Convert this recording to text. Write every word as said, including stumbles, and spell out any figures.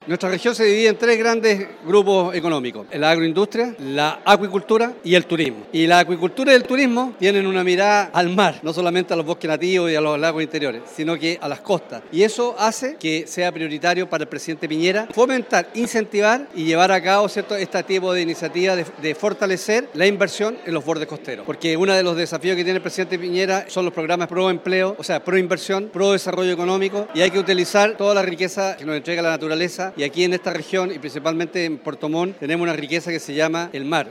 Nuestra región se divide en tres grandes grupos económicos: la agroindustria, la acuicultura y el turismo. Y la acuicultura y el turismo tienen una mirada al mar, no solamente a los bosques nativos y a los lagos interiores, sino que a las costas. Y eso hace que sea prioritario para el presidente Piñera fomentar, incentivar y llevar a cabo, ¿cierto?, este tipo de iniciativas de, de fortalecer la inversión en los bordes costeros. Porque uno de los desafíos que tiene el presidente Piñera son los programas pro empleo, o sea, pro inversión, pro desarrollo económico, y hay que utilizar toda la riqueza que nos entrega la naturaleza. Y aquí en esta región, y principalmente en Puerto Montt, tenemos una riqueza que se llama el mar.